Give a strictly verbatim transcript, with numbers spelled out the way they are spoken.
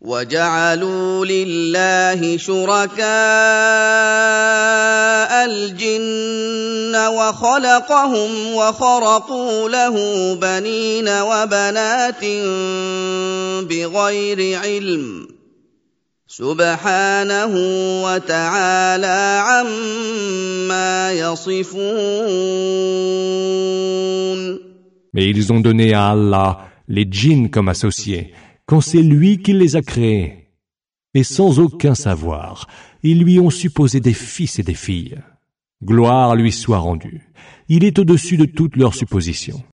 وَجَعَلُوا لِلَّهِ شُرَكَاءَ الْجِنَّ وَخَلَقَهُمْ وَخَرَقُوا لَهُ بَنِينَ وَبَنَاتٍ بِغَيْرِ عِلْمٍ سُبْحَانَهُ وَتَعَالَىٰ عَمَّا يَصِفُونَ. Mais ils ont donné à Allah les djinns comme associés, quand c'est lui qui les a créés. Et sans aucun savoir, ils lui ont supposé des fils et des filles. Gloire lui soit rendue. Il est au-dessus de toutes leurs suppositions.